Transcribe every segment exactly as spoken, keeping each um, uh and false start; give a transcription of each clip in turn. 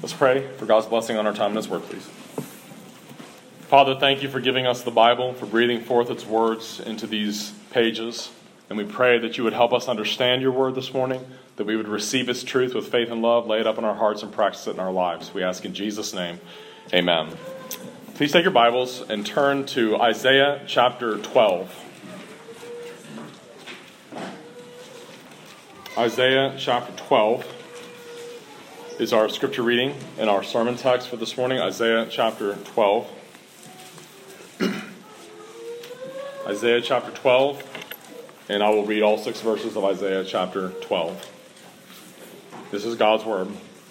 Let's pray for God's blessing on our time in His Word, please. Father, thank you for giving us the Bible, for breathing forth its words into these pages. And we pray that you would help us understand your word this morning, that we would receive its truth with faith and love, lay it up in our hearts, and practice it in our lives. We ask in Jesus' name, amen. Please take your Bibles and turn to Isaiah chapter twelve. Isaiah chapter twelve is our scripture reading and our sermon text for this morning. Isaiah chapter twelve. Isaiah chapter twelve, and I will read all six verses of Isaiah chapter twelve. This is God's word.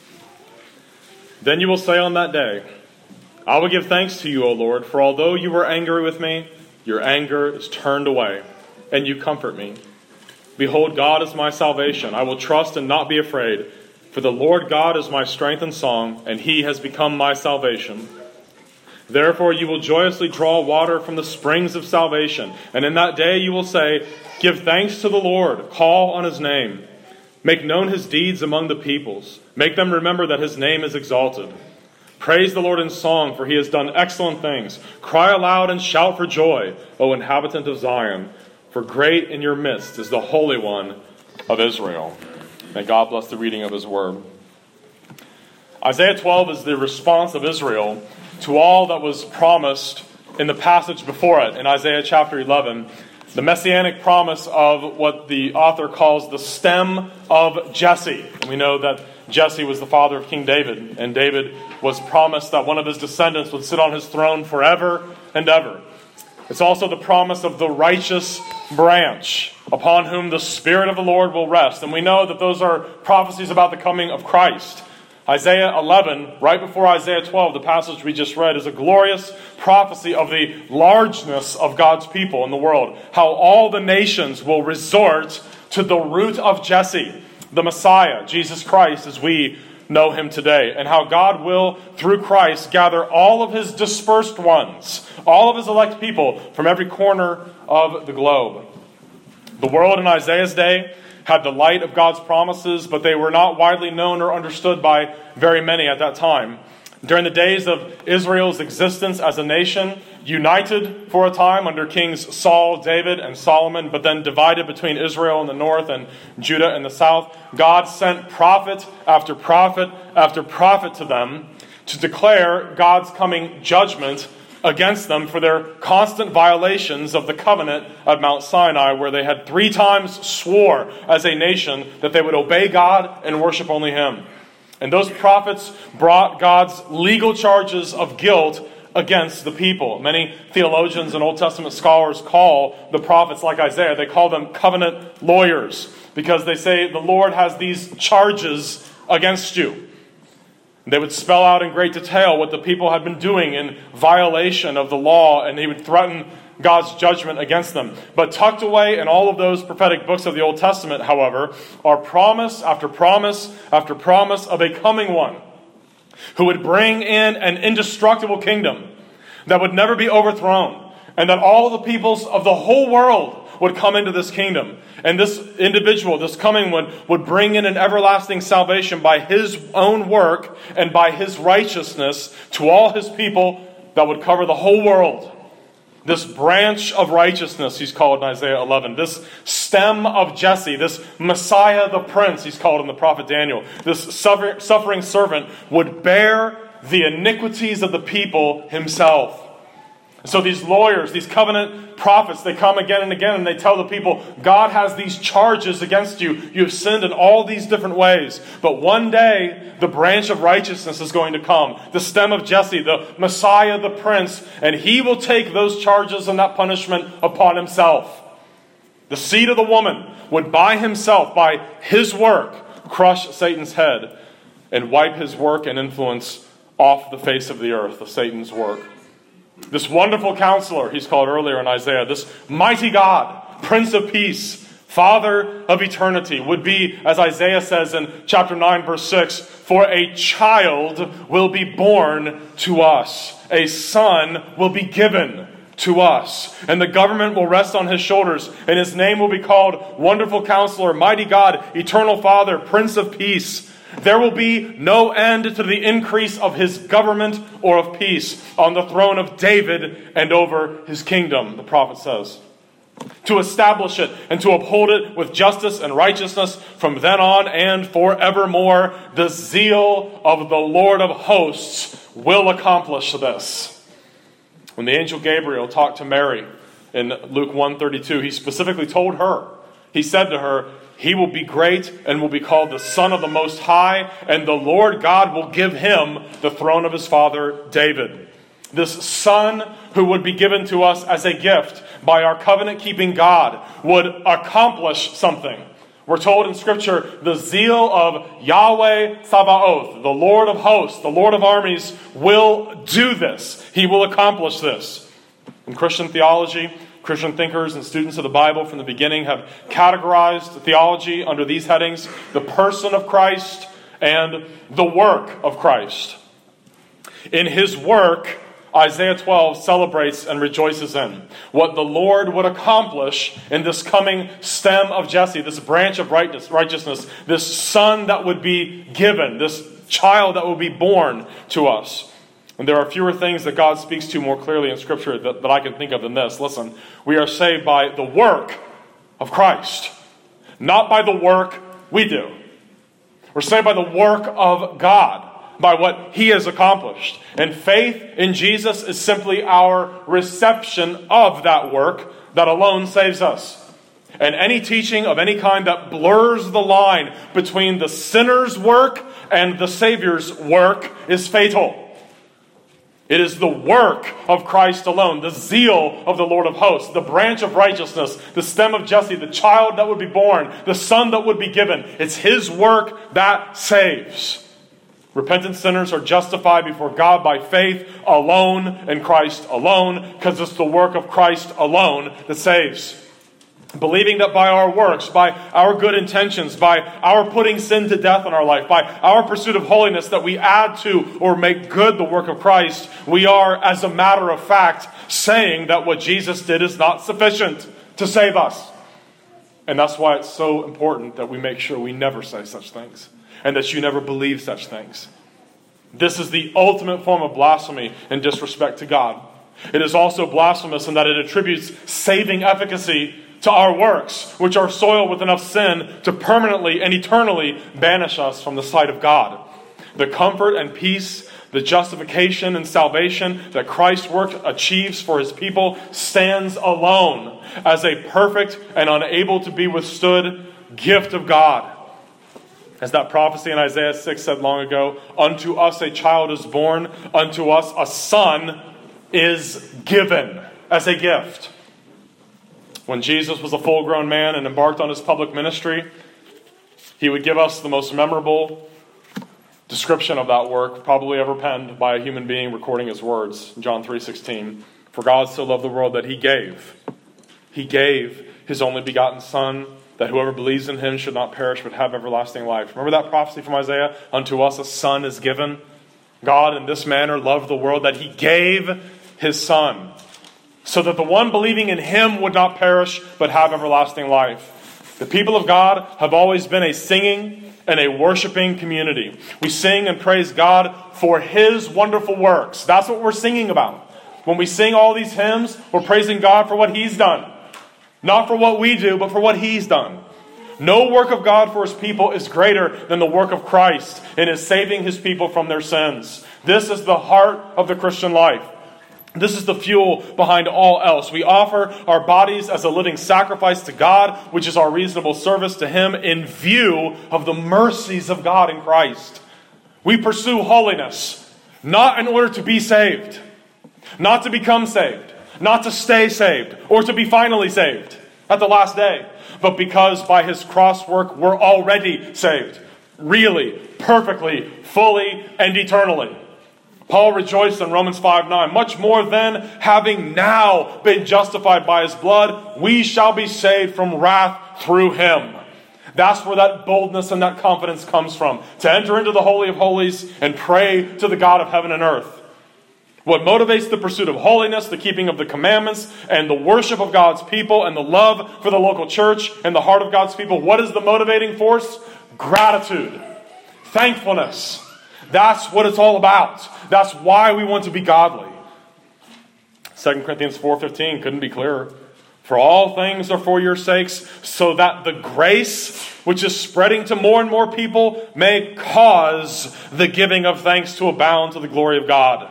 Then you will say on that day, I will give thanks to you, O Lord, for although you were angry with me, your anger is turned away, and you comfort me. Behold, God is my salvation. I will trust and not be afraid, for the Lord God is my strength and song, and he has become my salvation. Therefore you will joyously draw water from the springs of salvation, and in that day you will say, give thanks to the Lord, call on his name. Make known his deeds among the peoples. Make them remember that his name is exalted. Praise the Lord in song, for he has done excellent things. Cry aloud and shout for joy, O inhabitant of Zion, for great in your midst is the Holy One of Israel. May God bless the reading of his word. Isaiah twelve is the response of Israel to all that was promised in the passage before it, in Isaiah chapter eleven, the messianic promise of what the author calls the stem of Jesse. And we know that Jesse was the father of King David, and David was promised that one of his descendants would sit on his throne forever and ever. It's also the promise of the righteous branch upon whom the Spirit of the Lord will rest. And we know that those are prophecies about the coming of Christ. Isaiah eleven, right before Isaiah twelve, the passage we just read, is a glorious prophecy of the largeness of God's people in the world. How all the nations will resort to the root of Jesse, the Messiah, Jesus Christ, as we know him today. And how God will, through Christ, gather all of his dispersed ones, all of his elect people from every corner of the globe. The world in Isaiah's day had the light of God's promises, but they were not widely known or understood by very many at that time. During the days of Israel's existence as a nation, united for a time under kings Saul, David, and Solomon, but then divided between Israel in the north and Judah in the south, God sent prophet after prophet after prophet to them to declare God's coming judgment against them for their constant violations of the covenant at Mount Sinai, where they had three times swore as a nation that they would obey God and worship only him. And those prophets brought God's legal charges of guilt against the people. Many theologians and Old Testament scholars call the prophets like Isaiah, they call them covenant lawyers, because they say the Lord has these charges against you. They would spell out in great detail what the people had been doing in violation of the law, and he would threaten God's judgment against them. But tucked away in all of those prophetic books of the Old Testament, however, are promise after promise after promise of a coming one who would bring in an indestructible kingdom that would never be overthrown, and that all the peoples of the whole world would come into this kingdom. And this individual, this coming one, would bring in an everlasting salvation by his own work and by his righteousness to all his people that would cover the whole world. This branch of righteousness, he's called in Isaiah eleven. This stem of Jesse, this Messiah the Prince, he's called in the prophet Daniel. This suffering servant would bear the iniquities of the people himself. So these lawyers, these covenant prophets, they come again and again and they tell the people, God has these charges against you. You have sinned in all these different ways. But one day, the branch of righteousness is going to come. The stem of Jesse, the Messiah, the Prince. And he will take those charges and that punishment upon himself. The seed of the woman would by himself, by his work, crush Satan's head and wipe his work and influence off the face of the earth, of Satan's work. This wonderful counselor, he's called earlier in Isaiah, this mighty God, Prince of Peace, Father of eternity, would be, as Isaiah says in chapter nine, verse six, for a child will be born to us, a son will be given to us, and the government will rest on his shoulders, and his name will be called Wonderful Counselor, Mighty God, Eternal Father, Prince of Peace. There will be no end to the increase of his government or of peace on the throne of David and over his kingdom, the prophet says. To establish it and to uphold it with justice and righteousness from then on and forevermore. The zeal of the Lord of hosts will accomplish this. When the angel Gabriel talked to Mary in Luke one thirty-two, he specifically told her, he said to her, he will be great and will be called the Son of the Most High, and the Lord God will give him the throne of his father David. This Son who would be given to us as a gift by our covenant-keeping God would accomplish something. We're told in Scripture, the zeal of Yahweh Sabaoth, the Lord of hosts, the Lord of armies, will do this. He will accomplish this. In Christian theology, Christian thinkers and students of the Bible from the beginning have categorized theology under these headings: the person of Christ and the work of Christ. In his work, Isaiah twelve celebrates and rejoices in what the Lord would accomplish in this coming stem of Jesse, this branch of righteousness, this son that would be given, this child that will be born to us. And there are fewer things that God speaks to more clearly in Scripture that, that I can think of than this. Listen, we are saved by the work of Christ, not by the work we do. We're saved by the work of God, by what he has accomplished. And faith in Jesus is simply our reception of that work that alone saves us. And any teaching of any kind that blurs the line between the sinner's work and the Savior's work is fatal. It is the work of Christ alone, the zeal of the Lord of hosts, the branch of righteousness, the stem of Jesse, the child that would be born, the son that would be given. It's his work that saves. Repentant sinners are justified before God by faith alone in Christ alone, because it's the work of Christ alone that saves. Believing that by our works, by our good intentions, by our putting sin to death in our life, by our pursuit of holiness, that we add to or make good the work of Christ, we are, as a matter of fact, saying that what Jesus did is not sufficient to save us. And that's why it's so important that we make sure we never say such things, and that you never believe such things. This is the ultimate form of blasphemy and disrespect to God. It is also blasphemous in that it attributes saving efficacy to our works, which are soiled with enough sin to permanently and eternally banish us from the sight of God. The comfort and peace, the justification and salvation that Christ's work achieves for his people stands alone as a perfect and unable to be withstood gift of God. As that prophecy in Isaiah six said long ago, unto us a child is born, unto us a son is given as a gift. When Jesus was a full-grown man and embarked on his public ministry, he would give us the most memorable description of that work probably ever penned by a human being recording his words. John three sixteen, for God so loved the world that he gave. He gave his only begotten Son, that whoever believes in him should not perish but have everlasting life. Remember that prophecy from Isaiah? Unto us a son is given. God in this manner loved the world that he gave his Son, so that the one believing in him would not perish but have everlasting life. The people of God have always been a singing and a worshiping community. We sing and praise God for his wonderful works. That's what we're singing about. When we sing all these hymns, we're praising God for what he's done. Not for what we do, but for what he's done. No work of God for his people is greater than the work of Christ in his saving his people from their sins. This is the heart of the Christian life. This is the fuel behind all else. We offer our bodies as a living sacrifice to God, which is our reasonable service to him in view of the mercies of God in Christ. We pursue holiness, not in order to be saved, not to become saved, not to stay saved, or to be finally saved at the last day, but because by his cross work we're already saved, really, perfectly, fully, and eternally. Paul rejoiced in Romans five nine, much more than having now been justified by his blood, we shall be saved from wrath through him. That's where that boldness and that confidence comes from, to enter into the Holy of Holies and pray to the God of heaven and earth. What motivates the pursuit of holiness, the keeping of the commandments, and the worship of God's people, and the love for the local church and the heart of God's people, what is the motivating force? Gratitude. thankfulness. That's what it's all about. That's why we want to be godly. Second Corinthians four fifteen couldn't be clearer. For all things are for your sakes, so that the grace which is spreading to more and more people may cause the giving of thanks to abound to the glory of God.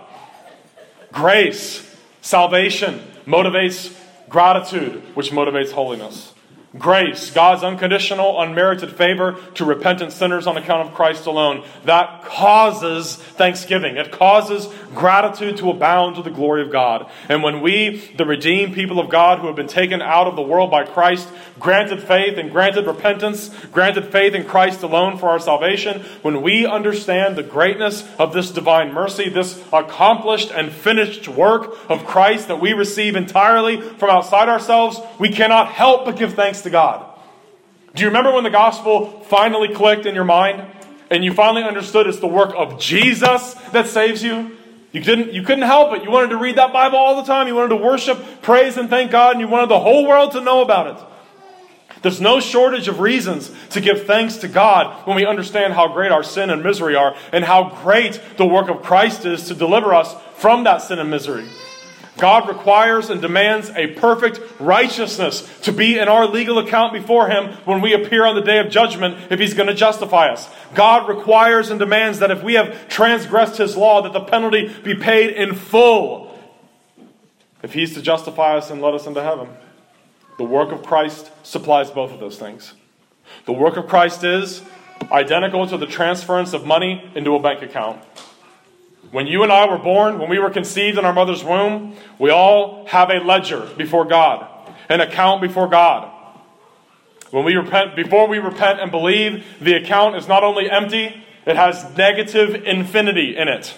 Grace, salvation, motivates gratitude, which motivates holiness. Grace, God's unconditional, unmerited favor to repentant sinners on account of Christ alone. That causes thanksgiving. It causes gratitude to abound to the glory of God. And when we, the redeemed people of God who have been taken out of the world by Christ, granted faith and granted repentance, granted faith in Christ alone for our salvation, when we understand the greatness of this divine mercy, this accomplished and finished work of Christ that we receive entirely from outside ourselves, we cannot help but give thanks to God. Do you remember when the gospel finally clicked in your mind and you finally understood it's the work of Jesus that saves you? You didn't, you couldn't help it. You wanted to read that Bible all the time. You wanted to worship, praise, and thank God, and you wanted the whole world to know about it. There's no shortage of reasons to give thanks to God when we understand how great our sin and misery are and how great the work of Christ is to deliver us from that sin and misery. God requires and demands a perfect righteousness to be in our legal account before Him when we appear on the day of judgment if He's going to justify us. God requires and demands that if we have transgressed His law, that the penalty be paid in full if He's to justify us and let us into heaven. The work of Christ supplies both of those things. The work of Christ is identical to the transference of money into a bank account. When you and I were born, when we were conceived in our mother's womb, we all have a ledger before God, an account before God. When we repent, before we repent and believe, the account is not only empty, it has negative infinity in it.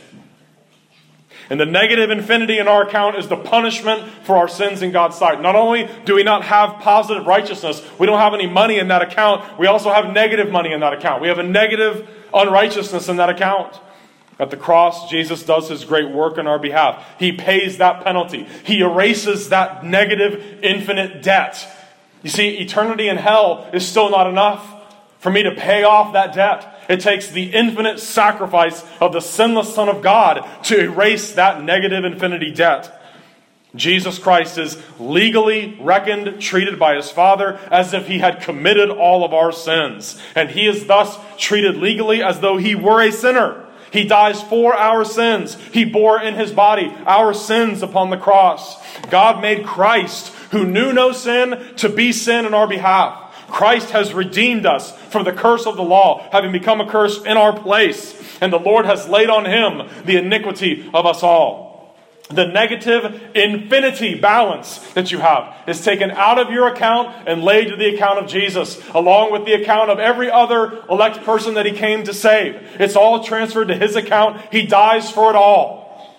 And the negative infinity in our account is the punishment for our sins in God's sight. Not only do we not have positive righteousness, we don't have any money in that account, we also have negative money in that account. We have a negative unrighteousness in that account. At the cross, Jesus does His great work on our behalf. He pays that penalty. He erases that negative, infinite debt. You see, eternity in hell is still not enough for me to pay off that debt. It takes the infinite sacrifice of the sinless Son of God to erase that negative infinity debt. Jesus Christ is legally reckoned, treated by His Father as if He had committed all of our sins. And He is thus treated legally as though He were a sinner. He dies for our sins. He bore in His body our sins upon the cross. God made Christ, who knew no sin, to be sin on our behalf. Christ has redeemed us from the curse of the law, having become a curse in our place. And the Lord has laid on Him the iniquity of us all. The negative infinity balance that you have is taken out of your account and laid to the account of Jesus, along with the account of every other elect person that He came to save. It's all transferred to His account. He dies for it all.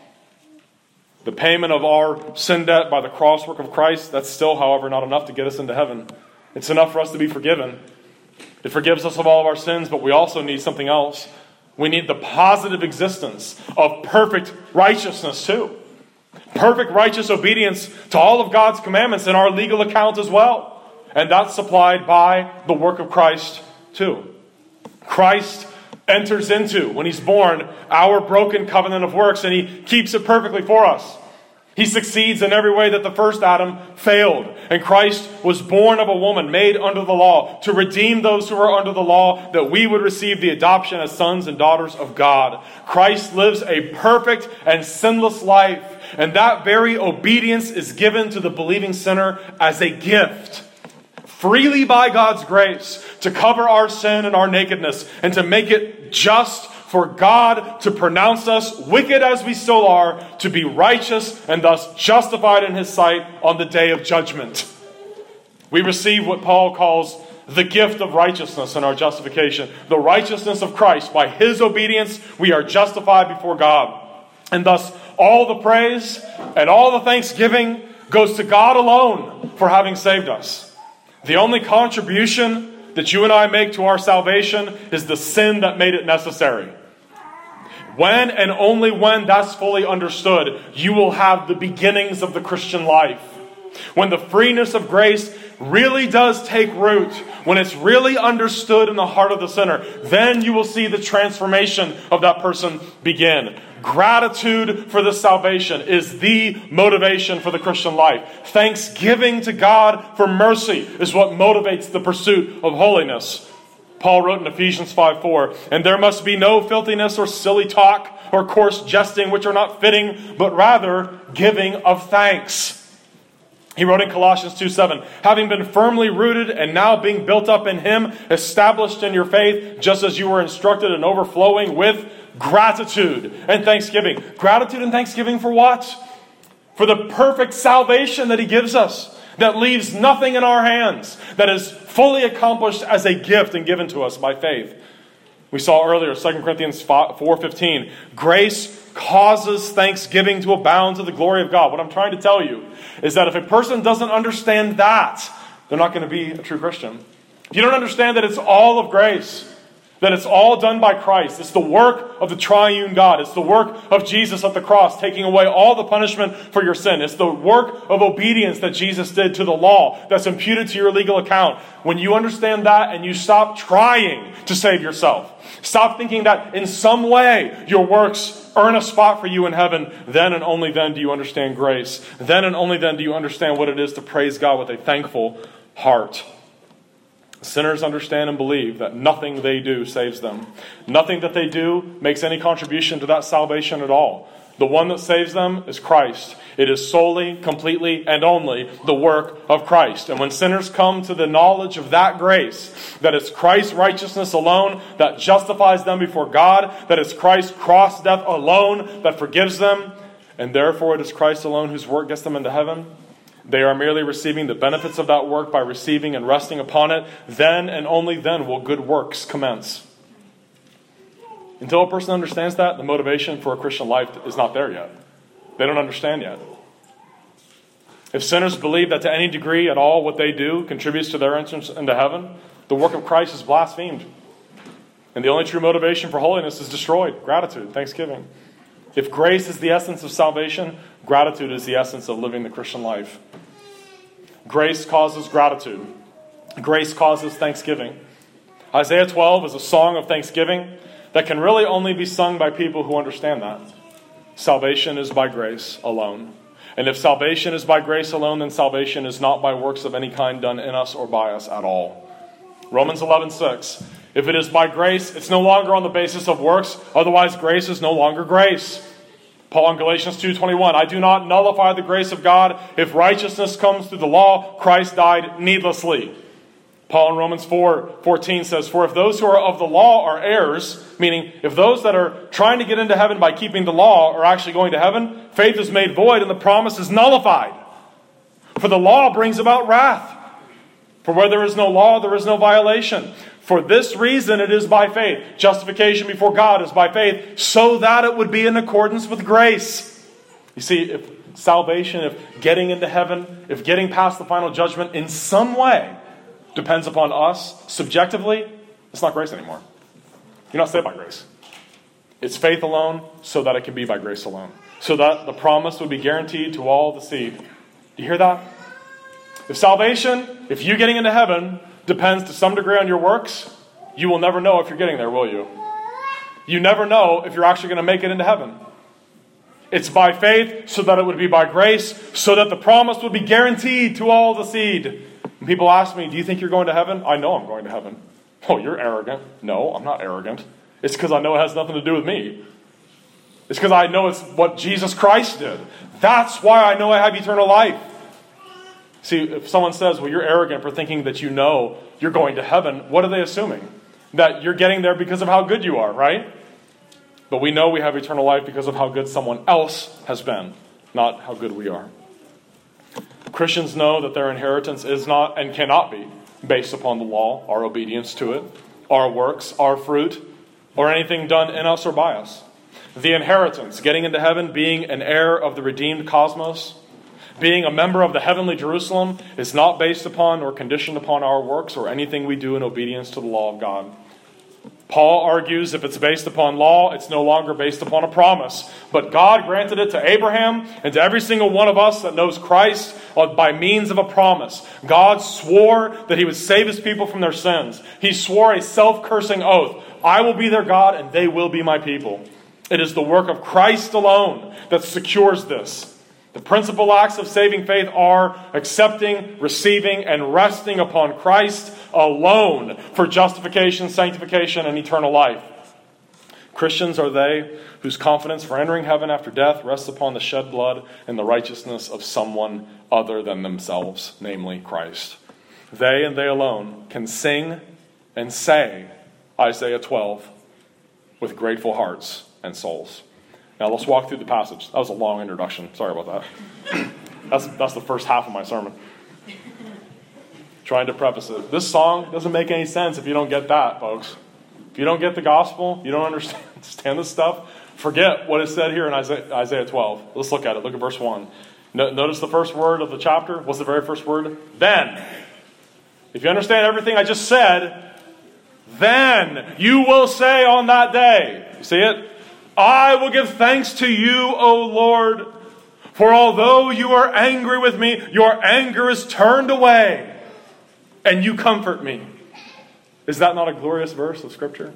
The payment of our sin debt by the cross work of Christ, that's still, however, not enough to get us into heaven. It's enough for us to be forgiven. It forgives us of all of our sins, but we also need something else. We need the positive existence of perfect righteousness too. Perfect righteous obedience to all of God's commandments in our legal account as well. And that's supplied by the work of Christ too. Christ enters into, when He's born, our broken covenant of works, and He keeps it perfectly for us. He succeeds in every way that the first Adam failed. And Christ was born of a woman made under the law to redeem those who are under the law, that we would receive the adoption as sons and daughters of God. Christ lives a perfect and sinless life. And that very obedience is given to the believing sinner as a gift, freely by God's grace, to cover our sin and our nakedness, and to make it just for God to pronounce us, wicked as we still are, to be righteous and thus justified in His sight on the day of judgment. We receive what Paul calls the gift of righteousness in our justification. The righteousness of Christ. By His obedience, we are justified before God. And thus, all the praise and all the thanksgiving goes to God alone for having saved us. The only contribution that you and I make to our salvation is the sin that made it necessary. When and only when that's fully understood, you will have the beginnings of the Christian life. When the freeness of grace really does take root, when it's really understood in the heart of the sinner, then you will see the transformation of that person begin. Gratitude for this salvation is the motivation for the Christian life. Thanksgiving to God for mercy is what motivates the pursuit of holiness. Paul wrote in Ephesians five four, "And there must be no filthiness or silly talk or coarse jesting, which are not fitting, but rather giving of thanks." He wrote in Colossians two seven, "Having been firmly rooted and now being built up in Him, established in your faith, just as you were instructed and overflowing with gratitude and thanksgiving." Gratitude and thanksgiving for what? For the perfect salvation that He gives us, that leaves nothing in our hands, that is fully accomplished as a gift and given to us by faith. We saw earlier, Second Corinthians four fifteen, grace causes thanksgiving to abound to the glory of God. What I'm trying to tell you is that if a person doesn't understand that, they're not going to be a true Christian. If you don't understand that it's all of grace, that it's all done by Christ, it's the work of the triune God, it's the work of Jesus at the cross, taking away all the punishment for your sin, it's the work of obedience that Jesus did to the law that's imputed to your legal account. When you understand that and you stop trying to save yourself, stop thinking that in some way your works earn a spot for you in heaven, then and only then do you understand grace. Then and only then do you understand what it is to praise God with a thankful heart. Sinners understand and believe that nothing they do saves them. Nothing that they do makes any contribution to that salvation at all. The one that saves them is Christ. It is solely, completely, and only the work of Christ. And when sinners come to the knowledge of that grace, that it's Christ's righteousness alone that justifies them before God, that it's Christ's cross death alone that forgives them, and therefore it is Christ alone whose work gets them into heaven, they are merely receiving the benefits of that work by receiving and resting upon it. Then and only then will good works commence. Until a person understands that, the motivation for a Christian life is not there yet. They don't understand yet. If sinners believe that to any degree at all what they do contributes to their entrance into heaven, the work of Christ is blasphemed. And the only true motivation for holiness is destroyed. Gratitude, thanksgiving. If grace is the essence of salvation, gratitude is the essence of living the Christian life. Grace causes gratitude. Grace causes thanksgiving. Isaiah twelve is a song of thanksgiving that can really only be sung by people who understand that. Salvation is by grace alone. And if salvation is by grace alone, then salvation is not by works of any kind done in us or by us at all. Romans eleven six. If it is by grace, it's no longer on the basis of works. Otherwise, grace is no longer grace. Paul in Galatians two twenty-one. I do not nullify the grace of God. If righteousness comes through the law, Christ died needlessly. Paul in Romans four fourteen says, for if those who are of the law are heirs, meaning if those that are trying to get into heaven by keeping the law are actually going to heaven, faith is made void and the promise is nullified. For the law brings about wrath. For where there is no law, there is no violation. For this reason it is by faith. Justification before God is by faith, so that it would be in accordance with grace. You see, if salvation, if getting into heaven, if getting past the final judgment in some way depends upon us subjectively, it's not grace anymore. You're not saved by grace. It's faith alone, so that it can be by grace alone. So that the promise would be guaranteed to all the seed. Do you hear that? If salvation, if you getting into heaven, depends to some degree on your works, you will never know if you're getting there, will you? You never know if you're actually going to make it into heaven. It's by faith, so that it would be by grace, so that the promise would be guaranteed to all the seed. When people ask me, do you think you're going to heaven? I know I'm going to heaven. Oh, you're arrogant. No, I'm not arrogant. It's because I know it has nothing to do with me. It's because I know it's what Jesus Christ did. That's why I know I have eternal life. See, if someone says, well, you're arrogant for thinking that you know you're going to heaven, what are they assuming? That you're getting there because of how good you are, right? But we know we have eternal life because of how good someone else has been, not how good we are. Christians know that their inheritance is not and cannot be based upon the law, our obedience to it, our works, our fruit, or anything done in us or by us. The inheritance, getting into heaven, being an heir of the redeemed cosmos, being a member of the heavenly Jerusalem, is not based upon or conditioned upon our works or anything we do in obedience to the law of God. Paul argues if it's based upon law, it's no longer based upon a promise. But God granted it to Abraham and to every single one of us that knows Christ by means of a promise. God swore that he would save his people from their sins. He swore a self-cursing oath. I will be their God and they will be my people. It is the work of Christ alone that secures this. The principal acts of saving faith are accepting, receiving, and resting upon Christ alone for justification, sanctification, and eternal life. Christians are they whose confidence for entering heaven after death rests upon the shed blood and the righteousness of someone other than themselves, namely Christ. They and they alone can sing and say Isaiah twelve with grateful hearts and souls. Now let's walk through the passage. That was a long introduction. Sorry about that. That's, that's the first half of my sermon. Trying to preface it. This song doesn't make any sense if you don't get that, folks. If you don't get the gospel, you don't understand, understand this stuff, forget what is said here in Isaiah, Isaiah twelve. Let's look at it. Look at verse one. No, notice the first word of the chapter. What's the very first word? Then. If you understand everything I just said, then you will say on that day. You see it? I will give thanks to you, O Lord, for although you are angry with me, your anger is turned away, and you comfort me. Is that not a glorious verse of Scripture?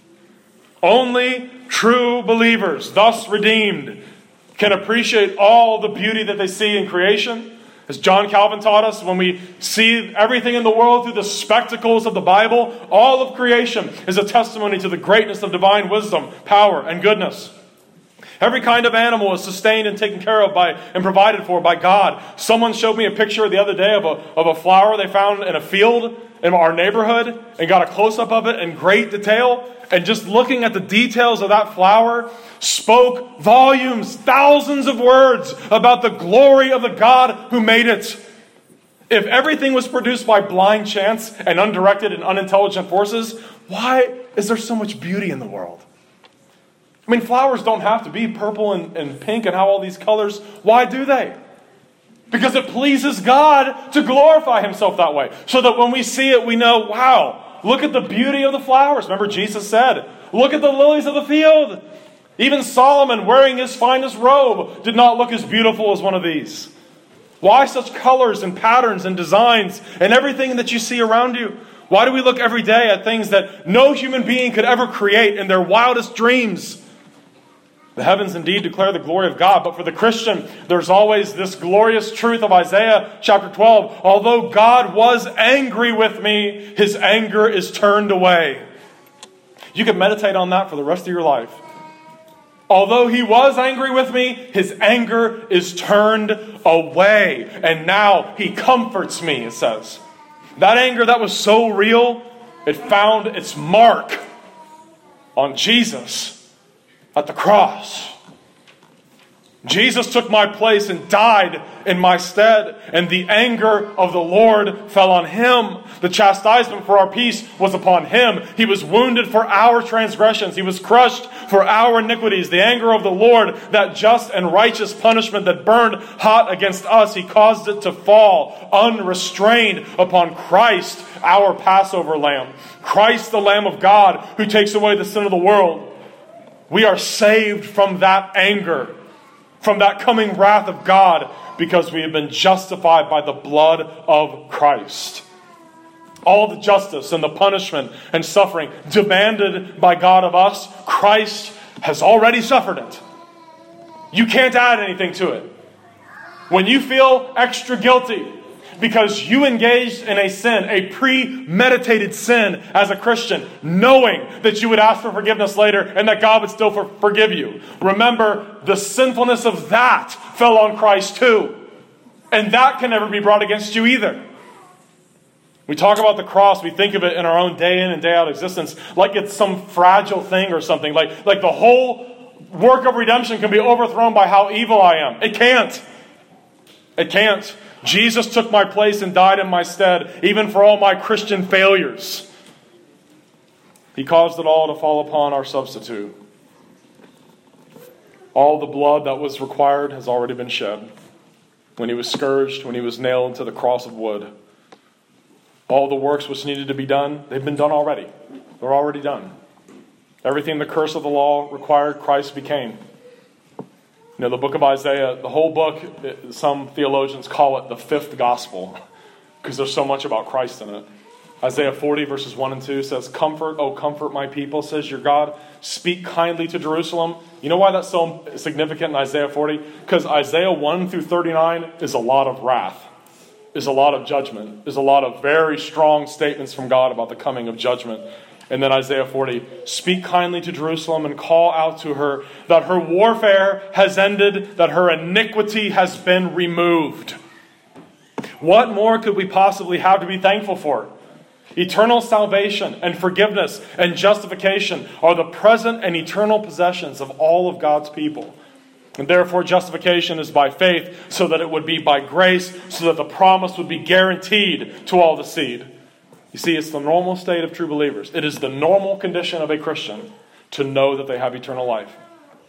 Only true believers, thus redeemed, can appreciate all the beauty that they see in creation. As John Calvin taught us, when we see everything in the world through the spectacles of the Bible, all of creation is a testimony to the greatness of divine wisdom, power, and goodness. Every kind of animal is sustained and taken care of by and provided for by God. Someone showed me a picture the other day of a, of a flower they found in a field in our neighborhood and got a close-up of it in great detail. And just looking at the details of that flower spoke volumes, thousands of words about the glory of the God who made it. If everything was produced by blind chance and undirected and unintelligent forces, why is there so much beauty in the world? I mean, flowers don't have to be purple and, and pink and have all these colors. Why do they? Because it pleases God to glorify himself that way. So that when we see it, we know, wow, look at the beauty of the flowers. Remember, Jesus said, look at the lilies of the field. Even Solomon, wearing his finest robe, did not look as beautiful as one of these. Why such colors and patterns and designs and everything that you see around you? Why do we look every day at things that no human being could ever create in their wildest dreams? The heavens indeed declare the glory of God, but for the Christian, there's always this glorious truth of Isaiah chapter twelve. Although God was angry with me, his anger is turned away. You can meditate on that for the rest of your life. Although he was angry with me, his anger is turned away. And now he comforts me, it says. That anger that was so real, it found its mark on Jesus at the cross. Jesus took my place and died in my stead, and the anger of the Lord fell on him. The chastisement for our peace was upon him. He was wounded for our transgressions. He was crushed for our iniquities. The anger of the Lord, that just and righteous punishment that burned hot against us, he caused it to fall unrestrained upon Christ, our Passover lamb. Christ, the Lamb of God, who takes away the sin of the world. We are saved from that anger, from that coming wrath of God, because we have been justified by the blood of Christ. All the justice and the punishment and suffering demanded by God of us, Christ has already suffered it. You can't add anything to it. When you feel extra guilty because you engaged in a sin, a premeditated sin as a Christian, knowing that you would ask for forgiveness later and that God would still for- forgive you. Remember, the sinfulness of that fell on Christ too. And that can never be brought against you either. We talk about the cross, we think of it in our own day in and day out existence like it's some fragile thing or something. Like, like the whole work of redemption can be overthrown by how evil I am. It can't. It can't. Jesus took my place and died in my stead, even for all my Christian failures. He caused it all to fall upon our substitute. All the blood that was required has already been shed. When he was scourged, when he was nailed to the cross of wood. All the works which needed to be done, they've been done already. They're already done. Everything the curse of the law required, Christ became. You know, the book of Isaiah, the whole book, some theologians call it the fifth gospel because there's so much about Christ in it. Isaiah forty verses one and two says, "Comfort, O comfort my people, says your God. Speak kindly to Jerusalem." You know why that's so significant in Isaiah forty? Because Isaiah one through thirty-nine is a lot of wrath, is a lot of judgment, is a lot of very strong statements from God about the coming of judgment. And then Isaiah forty, "Speak kindly to Jerusalem and call out to her that her warfare has ended, that her iniquity has been removed." What more could we possibly have to be thankful for? Eternal salvation and forgiveness and justification are the present and eternal possessions of all of God's people. And therefore justification is by faith, so that it would be by grace, so that the promise would be guaranteed to all the seed. You see, it's the normal state of true believers. It is the normal condition of a Christian to know that they have eternal life.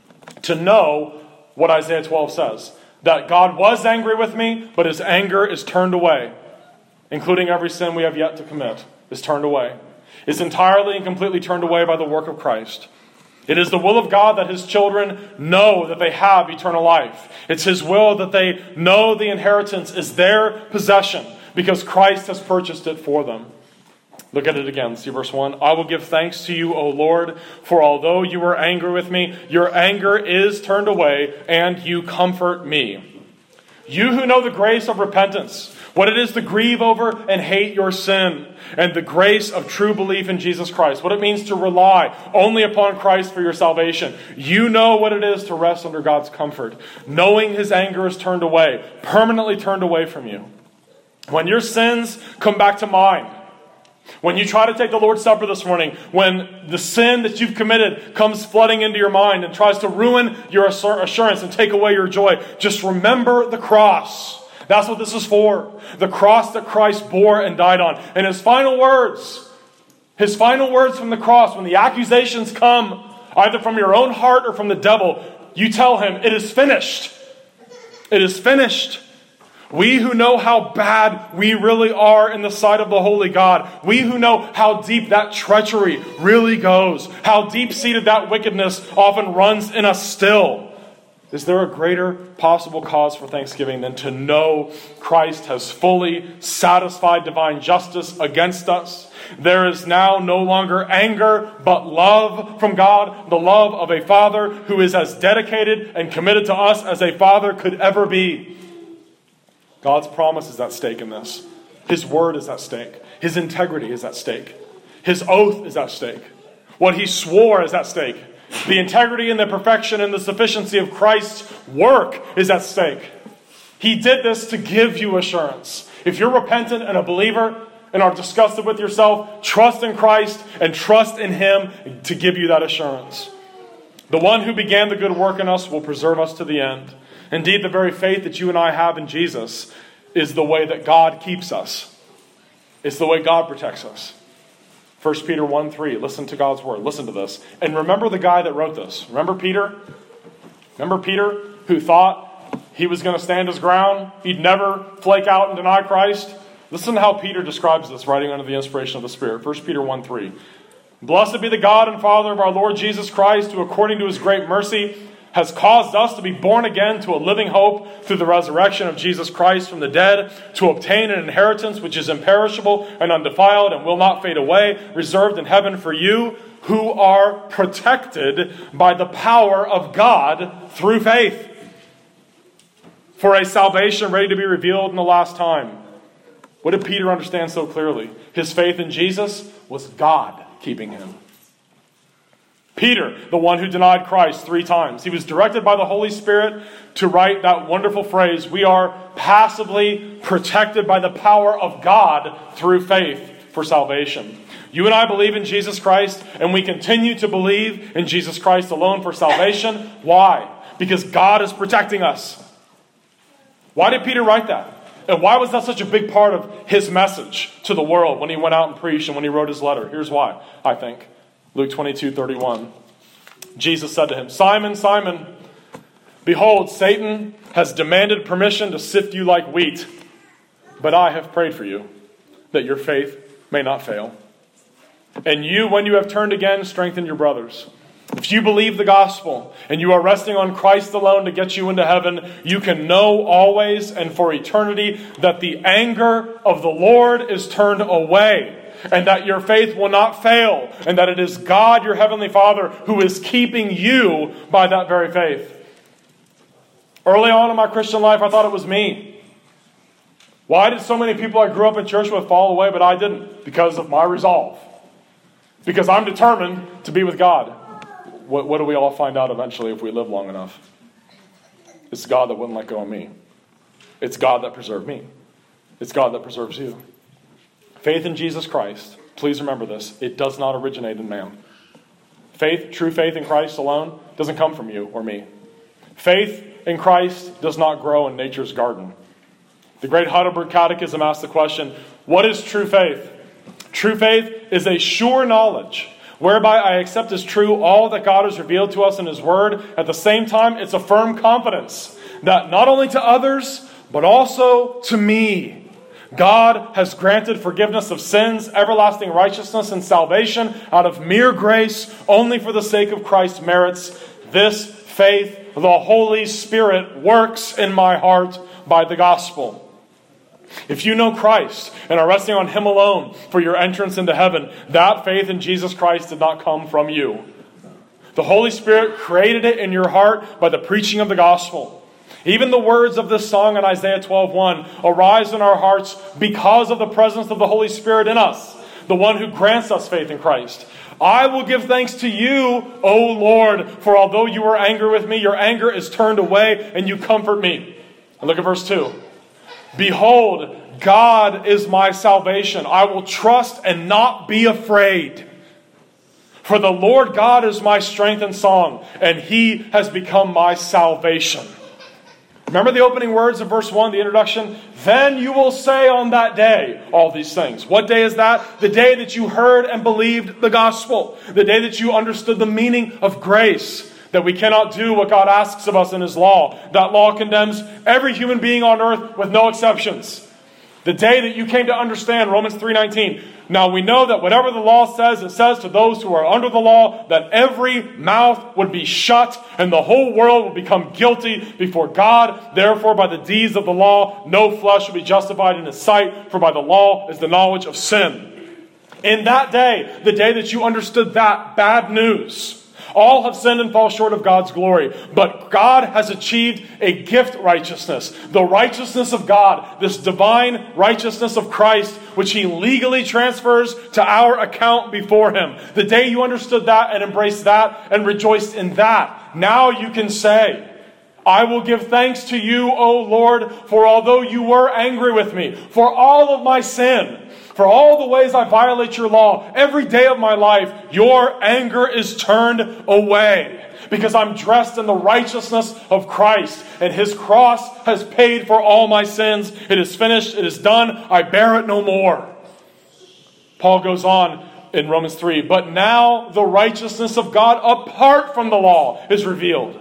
To know what Isaiah twelve says, that God was angry with me, but his anger is turned away, including every sin we have yet to commit, is turned away. It's entirely and completely turned away by the work of Christ. It is the will of God that his children know that they have eternal life. It's his will that they know the inheritance is their possession because Christ has purchased it for them. Look at it again. See verse one. "I will give thanks to you, O Lord, for although you were angry with me, your anger is turned away, and you comfort me. You who know the grace of repentance, what it is to grieve over and hate your sin, and the grace of true belief in Jesus Christ, what it means to rely only upon Christ for your salvation. You know what it is to rest under God's comfort, knowing his anger is turned away, permanently turned away from you. When your sins come back to mind, when you try to take the Lord's Supper this morning, when the sin that you've committed comes flooding into your mind and tries to ruin your assurance and take away your joy, just remember the cross. That's what this is for. The cross that Christ bore and died on. And his final words, his final words from the cross, when the accusations come, either from your own heart or from the devil, you tell him, "It is finished. It is finished." We who know how bad we really are in the sight of the holy God, we who know how deep that treachery really goes, how deep-seated that wickedness often runs in us still, is there a greater possible cause for thanksgiving than to know Christ has fully satisfied divine justice against us? There is now no longer anger, but love from God, the love of a Father who is as dedicated and committed to us as a Father could ever be. God's promise is at stake in this. His word is at stake. His integrity is at stake. His oath is at stake. What he swore is at stake. The integrity and the perfection and the sufficiency of Christ's work is at stake. He did this to give you assurance. If you're repentant and a believer and are disgusted with yourself, trust in Christ and trust in him to give you that assurance. The one who began the good work in us will preserve us to the end. Indeed, the very faith that you and I have in Jesus is the way that God keeps us. It's the way God protects us. First Peter one three, listen to God's word. Listen to this. And remember the guy that wrote this. Remember Peter? Remember Peter who thought he was going to stand his ground? He'd never flake out and deny Christ? Listen to how Peter describes this, writing under the inspiration of the Spirit. First Peter one three. "Blessed be the God and Father of our Lord Jesus Christ, who according to his great mercy has caused us to be born again to a living hope through the resurrection of Jesus Christ from the dead, to obtain an inheritance which is imperishable and undefiled and will not fade away, reserved in heaven for you, who are protected by the power of God through faith, for a salvation ready to be revealed in the last time." What did Peter understand so clearly? His faith in Jesus was God keeping him. Peter, the one who denied Christ three times, he was directed by the Holy Spirit to write that wonderful phrase, "We are passively protected by the power of God through faith for salvation." You and I believe in Jesus Christ, and we continue to believe in Jesus Christ alone for salvation. Why? Because God is protecting us. Why did Peter write that? And why was that such a big part of his message to the world when he went out and preached and when he wrote his letter? Here's why, I think. Luke twenty-two thirty-one. Jesus said to him, "Simon, Simon, behold, Satan has demanded permission to sift you like wheat, but I have prayed for you, that your faith may not fail. And you, when you have turned again, strengthen your brothers. If you believe the gospel and you are resting on Christ alone to get you into heaven, you can know always and for eternity that the anger of the Lord is turned away, and that your faith will not fail, and that it is God, your heavenly Father, who is keeping you by that very faith. Early on in my Christian life, I thought it was me. Why did so many people I grew up in church with fall away, but I didn't? Because of my resolve. Because I'm determined to be with God. What, what do we all find out eventually if we live long enough? It's God that wouldn't let go of me. It's God that preserved me. It's God that preserves you. Faith in Jesus Christ, please remember this, it does not originate in man. Faith, true faith in Christ alone, doesn't come from you or me. Faith in Christ does not grow in nature's garden. The great Heidelberg Catechism asks the question, what is true faith? True faith is a sure knowledge whereby I accept as true all that God has revealed to us in His Word. At the same time, it's a firm confidence that not only to others, but also to me, God has granted forgiveness of sins, everlasting righteousness, and salvation out of mere grace, only for the sake of Christ's merits. This faith, the Holy Spirit works in my heart by the gospel. If you know Christ and are resting on Him alone for your entrance into heaven, that faith in Jesus Christ did not come from you. The Holy Spirit created it in your heart by the preaching of the gospel. Even the words of this song in Isaiah twelve one arise in our hearts because of the presence of the Holy Spirit in us, the one who grants us faith in Christ. I will give thanks to you, O Lord, for although you were angry with me, your anger is turned away and you comfort me. And look at verse two. Behold, God is my salvation. I will trust and not be afraid. For the Lord God is my strength and song, and He has become my salvation. Remember the opening words of verse one, the introduction? Then you will say on that day all these things. What day is that? The day that you heard and believed the gospel. The day that you understood the meaning of grace. That we cannot do what God asks of us in His law. That law condemns every human being on earth with no exceptions. The day that you came to understand Romans three nineteen. Now we know that whatever the law says, it says to those who are under the law that every mouth would be shut and the whole world will become guilty before God. Therefore, by the deeds of the law, no flesh will be justified in His sight, for by the law is the knowledge of sin. In that day, the day that you understood that bad news, all have sinned and fall short of God's glory. But God has achieved a gift righteousness. The righteousness of God. This divine righteousness of Christ, which He legally transfers to our account before Him. The day you understood that and embraced that and rejoiced in that, now you can say, I will give thanks to you, O Lord, for although you were angry with me, for all of my sin, for all the ways I violate your law, every day of my life, your anger is turned away. Because I'm dressed in the righteousness of Christ, and His cross has paid for all my sins. It is finished, it is done, I bear it no more. Paul goes on in Romans three, but now the righteousness of God apart from the law is revealed.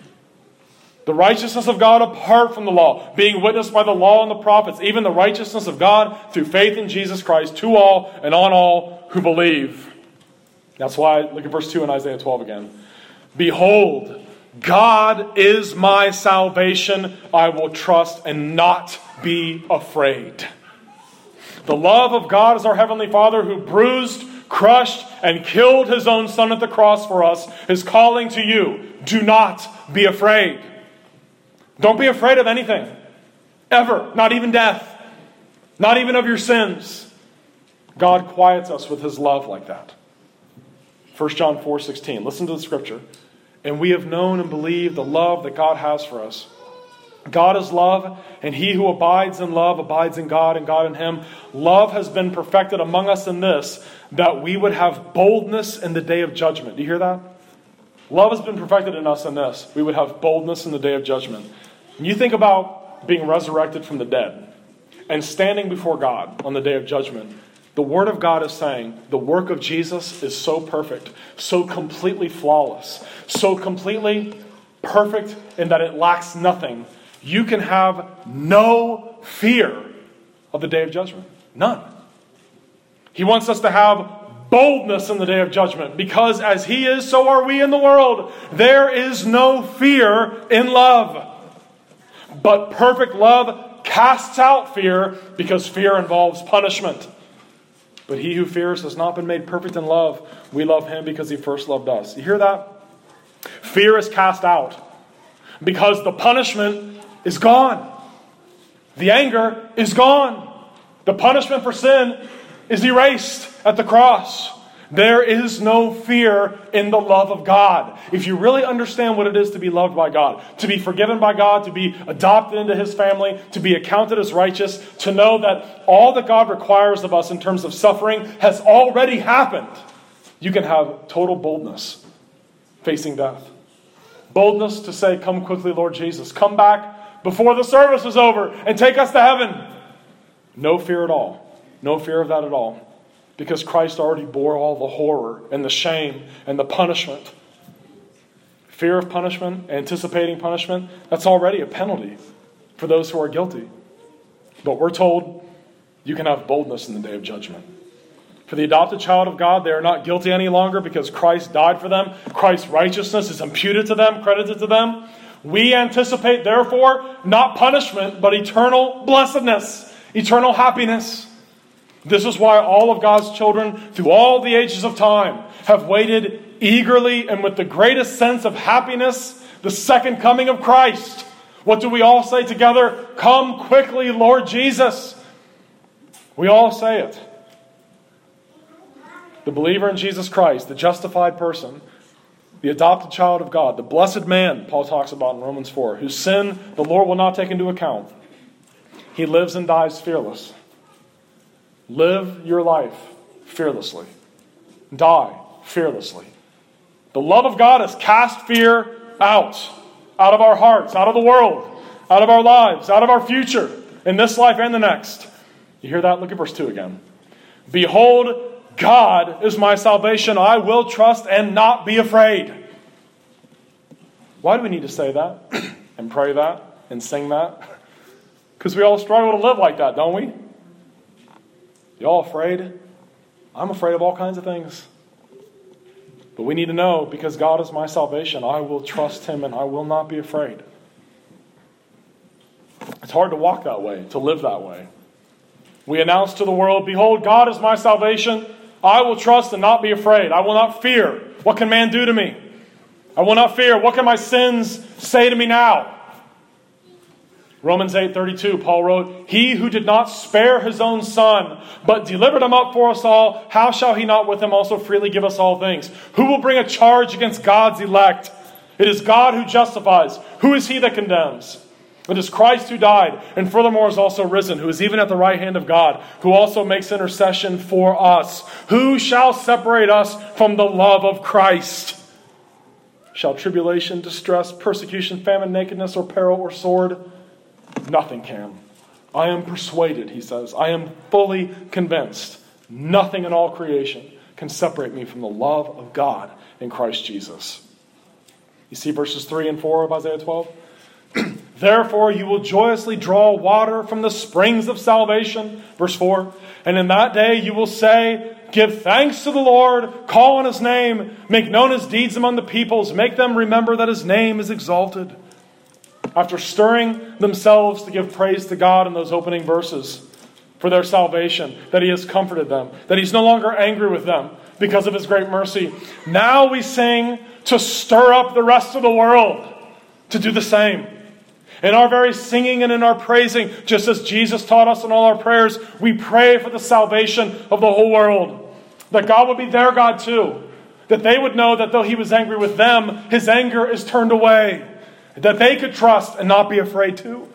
The righteousness of God apart from the law, being witnessed by the law and the prophets, even the righteousness of God through faith in Jesus Christ to all and on all who believe. That's why, look at verse two in Isaiah twelve again. Behold, God is my salvation. I will trust and not be afraid. The love of God is our Heavenly Father who bruised, crushed, and killed His own Son at the cross for us is calling to you. Do not be afraid. Don't be afraid of anything. Ever. Not even death. Not even of your sins. God quiets us with His love like that. First John four sixteen. Listen to the scripture. And we have known and believed the love that God has for us. God is love, and he who abides in love abides in God, and God in him. Love has been perfected among us in this, that we would have boldness in the day of judgment. Do you hear that? Love has been perfected in us in this. We would have boldness in the day of judgment. When you think about being resurrected from the dead and standing before God on the day of judgment, the Word of God is saying the work of Jesus is so perfect, so completely flawless, so completely perfect in that it lacks nothing. You can have no fear of the day of judgment. None. He wants us to have boldness in the day of judgment, because as He is, so are we in the world. There is no fear in love. But perfect love casts out fear, because fear involves punishment. But he who fears has not been made perfect in love. We love him because he first loved us. You hear that? Fear is cast out because the punishment is gone. The anger is gone. The punishment for sin is erased at the cross. There is no fear in the love of God. If you really understand what it is to be loved by God, to be forgiven by God, to be adopted into His family, to be accounted as righteous, to know that all that God requires of us in terms of suffering has already happened, you can have total boldness facing death. Boldness to say, "Come quickly, Lord Jesus. Come back before the service is over and take us to heaven." No fear at all. No fear of that at all. Because Christ already bore all the horror and the shame and the punishment. Fear of punishment, anticipating punishment, that's already a penalty for those who are guilty. But we're told you can have boldness in the day of judgment. For the adopted child of God, they are not guilty any longer because Christ died for them. Christ's righteousness is imputed to them, credited to them. We anticipate, therefore, not punishment, but eternal blessedness, eternal happiness. This is why all of God's children, through all the ages of time, have waited eagerly and with the greatest sense of happiness, the second coming of Christ. What do we all say together? "Come quickly, Lord Jesus." We all say it. The believer in Jesus Christ, the justified person, the adopted child of God, the blessed man, Paul talks about in Romans four, whose sin the Lord will not take into account. He lives and dies fearless. Live your life fearlessly. Die fearlessly. The love of God has cast fear out. Out of our hearts, out of the world, out of our lives, out of our future, in this life and the next. You hear that? Look at verse two again. "Behold, God is my salvation. I will trust and not be afraid." Why do we need to say that and pray that and sing that? Because we all struggle to live like that, don't we? You all afraid? I'm afraid of all kinds of things. But we need to know, because God is my salvation, I will trust Him and I will not be afraid. It's hard to walk that way, to live that way. We announce to the world, "Behold, God is my salvation. I will trust and not be afraid. I will not fear. What can man do to me? I will not fear. What can my sins say to me now?" Romans eight thirty-two, Paul wrote, "He who did not spare His own Son, but delivered Him up for us all, how shall He not with Him also freely give us all things? Who will bring a charge against God's elect? It is God who justifies. Who is He that condemns? It is Christ who died, and furthermore is also risen, who is even at the right hand of God, who also makes intercession for us. Who shall separate us from the love of Christ? Shall tribulation, distress, persecution, famine, nakedness, or peril, or sword? Nothing can. I am persuaded," he says, "I am fully convinced, nothing in all creation can separate me from the love of God in Christ Jesus." You see verses three and four of Isaiah twelve? "Therefore you will joyously draw water from the springs of salvation." Verse four. "And in that day you will say, give thanks to the Lord, call on His name, make known His deeds among the peoples, make them remember that His name is exalted." After stirring themselves to give praise to God in those opening verses for their salvation, that He has comforted them, that He's no longer angry with them because of His great mercy, now we sing to stir up the rest of the world to do the same. In our very singing and in our praising, just as Jesus taught us in all our prayers, we pray for the salvation of the whole world. That God would be their God too. That they would know that though He was angry with them, His anger is turned away. That they could trust and not be afraid too.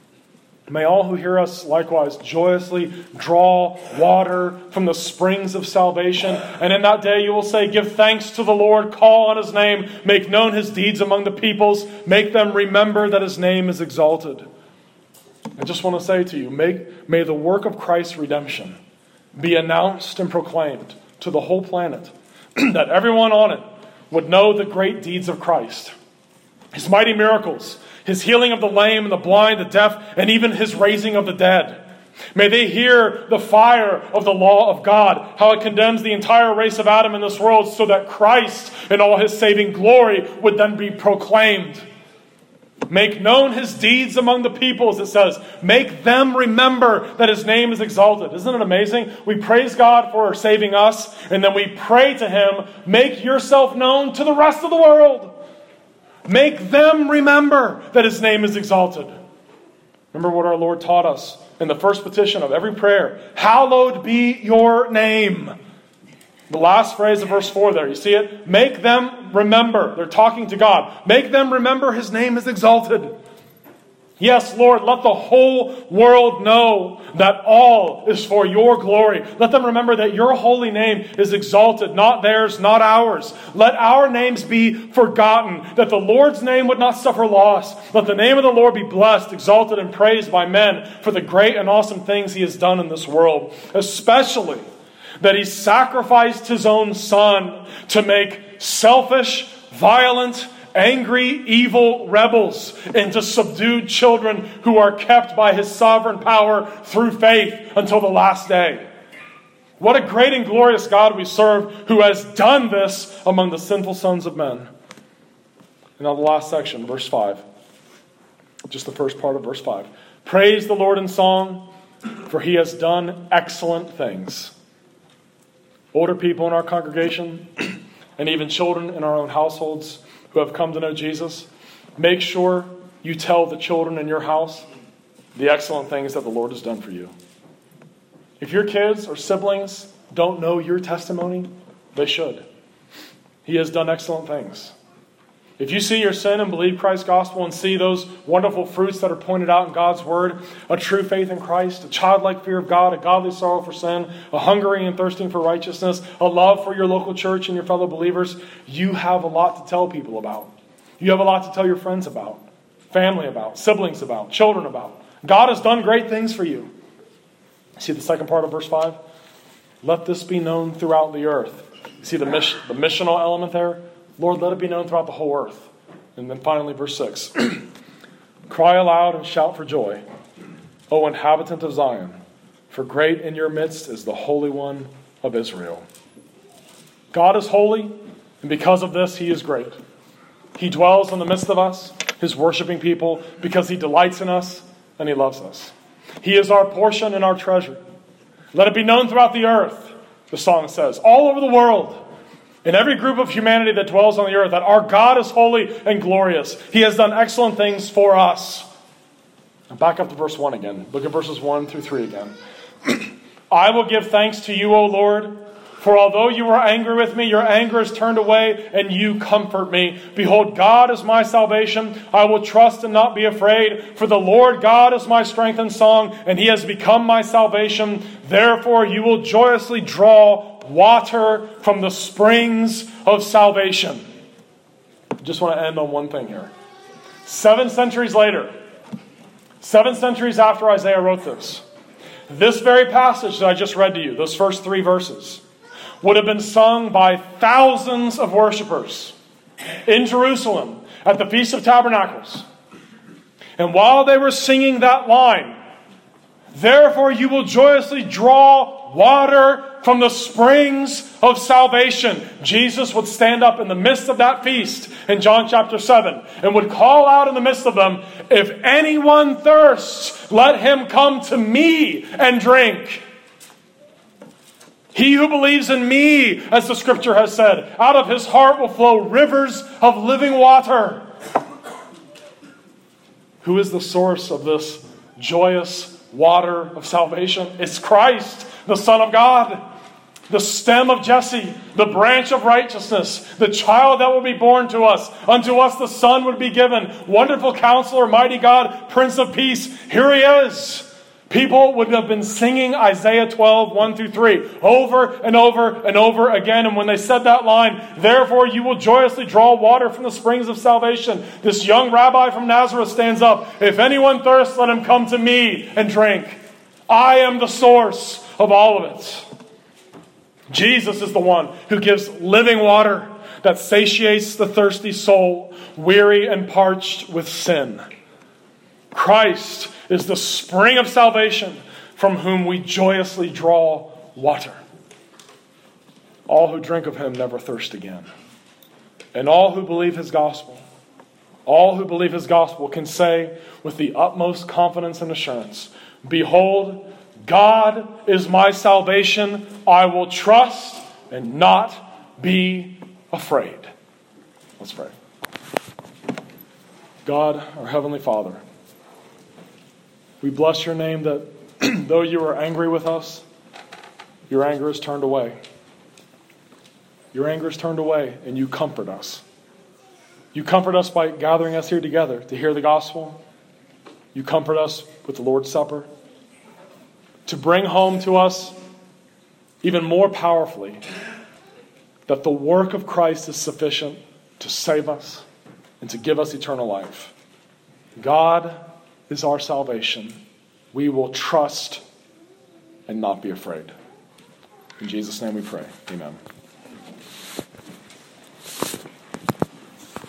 May all who hear us likewise joyously draw water from the springs of salvation. And in that day you will say, give thanks to the Lord, call on His name, make known His deeds among the peoples, make them remember that His name is exalted. I just want to say to you, make, may the work of Christ's redemption be announced and proclaimed to the whole planet, that everyone on it would know the great deeds of Christ. His mighty miracles, His healing of the lame and the blind, the deaf, and even His raising of the dead. May they hear the fire of the law of God, how it condemns the entire race of Adam in this world, so that Christ in all his saving glory would then be proclaimed. Make known his deeds among the peoples, it says. Make them remember that his name is exalted. Isn't it amazing? We praise God for saving us, and then we pray to him, make yourself known to the rest of the world. Make them remember that his name is exalted. Remember what our Lord taught us in the first petition of every prayer. Hallowed be your name. The last phrase of verse four there, you see it? Make them remember. They're talking to God. Make them remember his name is exalted. Yes, Lord, let the whole world know that all is for your glory. Let them remember that your holy name is exalted, not theirs, not ours. Let our names be forgotten, that the Lord's name would not suffer loss. Let the name of the Lord be blessed, exalted, and praised by men for the great and awesome things he has done in this world, especially that he sacrificed his own son to make selfish, violent, angry, evil rebels into subdued children who are kept by his sovereign power through faith until the last day. What a great and glorious God we serve, who has done this among the sinful sons of men. And now the last section, verse five. Just the first part of verse five. Praise the Lord in song, for he has done excellent things. Older people in our congregation, and even children in our own households who have come to know Jesus, make sure you tell the children in your house the excellent things that the Lord has done for you. If your kids or siblings don't know your testimony, they should. He has done excellent things. If you see your sin and believe Christ's gospel and see those wonderful fruits that are pointed out in God's word, a true faith in Christ, a childlike fear of God, a godly sorrow for sin, a hungering and thirsting for righteousness, a love for your local church and your fellow believers, you have a lot to tell people about. You have a lot to tell your friends about, family about, siblings about, children about. God has done great things for you. See the second part of verse five? Let this be known throughout the earth. See the, mission, the missional element there? Lord, let it be known throughout the whole earth. And then finally, verse six. Cry aloud and shout for joy, O inhabitant of Zion, for great in your midst is the Holy One of Israel. God is holy, and because of this, he is great. He dwells in the midst of us, his worshiping people, because he delights in us and he loves us. He is our portion and our treasure. Let it be known throughout the earth, the song says, all over the world, in every group of humanity that dwells on the earth, that our God is holy and glorious. He has done excellent things for us. Now back up to verse one again. Look at verses one through three again. I will give thanks to you, O Lord, for although you were angry with me, your anger is turned away, and you comfort me. Behold, God is my salvation. I will trust and not be afraid. For the Lord God is my strength and song, and he has become my salvation. Therefore you will joyously draw water from the springs of salvation. I just want to end on one thing here. Seven centuries later, seven centuries after Isaiah wrote this, this very passage that I just read to you, those first three verses, would have been sung by thousands of worshipers in Jerusalem at the Feast of Tabernacles. And while they were singing that line, therefore you will joyously draw water from the springs of salvation, Jesus would stand up in the midst of that feast in John chapter seven and would call out in the midst of them, if anyone thirsts, let him come to me and drink. He who believes in me, as the scripture has said, out of his heart will flow rivers of living water. Who is the source of this joyous water of salvation? It's Christ, the Son of God, the stem of Jesse, the branch of righteousness, the child that will be born to us. Unto us the Son would be given. Wonderful Counselor, Mighty God, Prince of Peace. Here he is. People would have been singing Isaiah twelve, one through three, over and over and over again. And when they said that line, therefore you will joyously draw water from the springs of salvation, this young rabbi from Nazareth stands up. If anyone thirsts, let him come to me and drink. I am the source of all of it. Jesus is the one who gives living water that satiates the thirsty soul, weary and parched with sin. Christ is the spring of salvation from whom we joyously draw water. All who drink of him never thirst again. And all who believe his gospel, all who believe his gospel can say with the utmost confidence and assurance, behold, God is my salvation. I will trust and not be afraid. Let's pray. God, our Heavenly Father, we bless your name that though you are angry with us, your anger is turned away. Your anger is turned away and you comfort us. You comfort us by gathering us here together to hear the gospel. You comfort us with the Lord's Supper. To bring home to us even more powerfully that the work of Christ is sufficient to save us and to give us eternal life. God is our salvation. We will trust and not be afraid. In Jesus' name we pray. Amen.